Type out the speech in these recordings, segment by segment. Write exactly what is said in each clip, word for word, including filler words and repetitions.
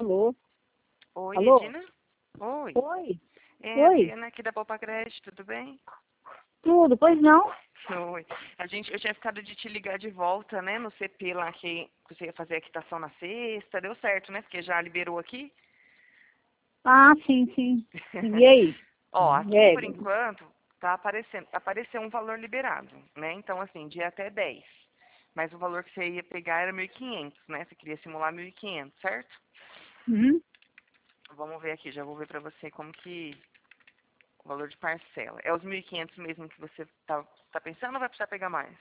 Alô? Oi, Alô? Edina? Oi. Oi? É Oi? a Adriana aqui da Poupa Crédito, tudo bem? Tudo, pois não? Oi. A gente, eu tinha ficado de te ligar de volta, né, no C P lá que você ia fazer a quitação na sexta, deu certo, né, porque já liberou aqui. Ah, sim, sim. E aí? Ó, aqui É, por enquanto tá aparecendo, apareceu um valor liberado, né, então assim, de até dez. Mas o valor que você ia pegar era mil e quinhentos, né, você queria simular mil e quinhentos, certo? uhum. Vamos ver aqui, já vou ver pra você como que o valor de parcela. É os mil e quinhentos mesmo que você tá, tá pensando ou vai precisar pegar mais?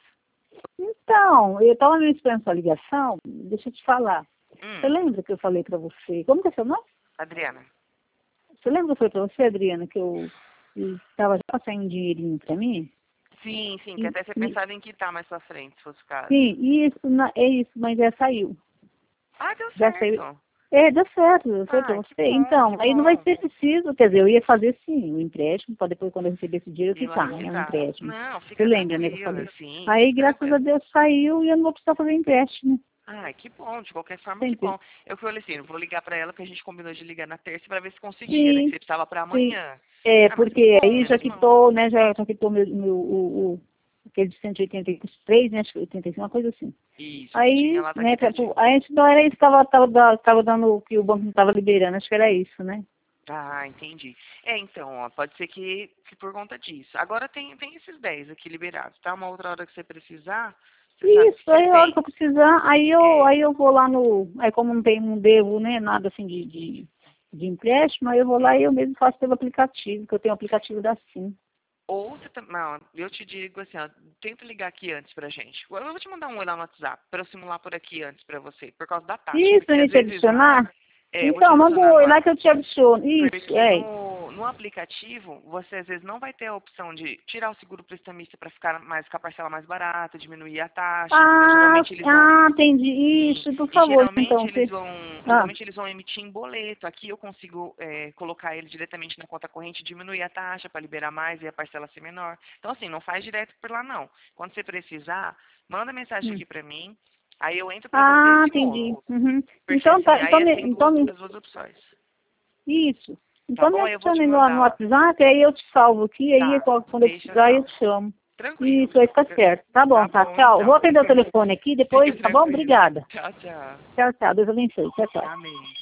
Então, eu estava me esperando sua ligação, deixa eu te falar. Você Hum, lembra que eu falei para você? Como que é seu nome? Adriana. Você lembra que eu falei para você, Adriana, que eu estava já saindo um dinheirinho para mim? Sim, sim, que E, até você e, pensava em quitar mais pra frente, se fosse o caso. sim, isso, na- é isso, mas já saiu. Ah, deu Já saiu. certo. É, deu certo, eu falei pra Ai, que você. bom, que Então, aí não vai bom. ser preciso, quer dizer, eu ia fazer sim o empréstimo, para depois, quando eu receber esse dinheiro, eu E lá quitar, né, o quitar. empréstimo. Não, Você fica lembra, né, que eu tranquila, falei? sim, Aí, fica graças a tranquila. Deus, saiu e eu não vou precisar fazer empréstimo. Ai, que bom, de qualquer forma, que Sempre. bom. Eu falei assim, eu vou ligar pra ela, porque a gente combinou de ligar na terça pra ver se conseguia, né, que Sim, você precisava pra sim. amanhã. É, Ah, mas que porque bom, aí já menos mal. quitou, né, já, já quitou meu, meu, o, o, aquele de cento e oitenta e três, né, acho que oitenta e cinco, uma coisa assim. Isso, que tinha Aí, lá tá né, pra- quitadinho. aí então era isso que tava, tava, da- tava dando, que o banco não tava liberando, acho que era isso, né? Ah, entendi. É, então, ó, pode ser que, que por conta disso. Agora tem, tem esses dez aqui liberados, tá? Uma outra hora que você precisar, você sabe que Isso, você aí a hora que tem. eu precisar, aí eu, É, aí eu vou lá no, aí como não tem, não devo, né, nada assim de, de, de empréstimo, aí eu vou lá e hum. eu mesmo faço pelo aplicativo, que eu tenho o aplicativo da Sim. Ou você tam- não, eu te digo assim, ó, tenta ligar aqui antes pra gente. Eu vou te mandar um oi lá no WhatsApp pra eu simular por aqui antes pra você, por causa da taxa, Isso, a porque às gente oi lá, adicionar? é, eu vou te Então, manda um adicionar no oi lá ar. que eu te adiciono. Isso, Porque é. no, no aplicativo, você às vezes não vai ter a opção de tirar o seguro prestamista para ficar mais com a parcela mais barata, diminuir a taxa, entendeu? Ah, Geralmente eles vão, ah, entendi. sim, Isso, por e favor, geralmente então, eles você... vão, Ah, geralmente eles vão emitir em boleto. Aqui eu consigo é, colocar ele diretamente na conta corrente, diminuir a taxa para liberar mais e a parcela ser menor. Então assim, não faz direto por lá não. Quando você precisar, manda mensagem hum. aqui para mim, aí eu entro para você e Ah, entendi. simulo. Uhum. Porque Então, assim, tá, aí então, é me, tem então, duas, me, as duas opções. isso. Tá Então me bom? Aí eu vou te adicione no, no mandar. WhatsApp, aí eu te salvo aqui, aí Tá, quando eu deixa precisar eu salvo. te chamo. Tranquilo. Isso, aí tá Eu- certo. Tá bom, Tá tá. bom, Tchau. Vou então. atender o telefone aqui Fica depois, tá bom? tranquilo. Obrigada. Tchau, tchau. Tchau, tchau. Deus abençoe. Tchau, tchau. Amém.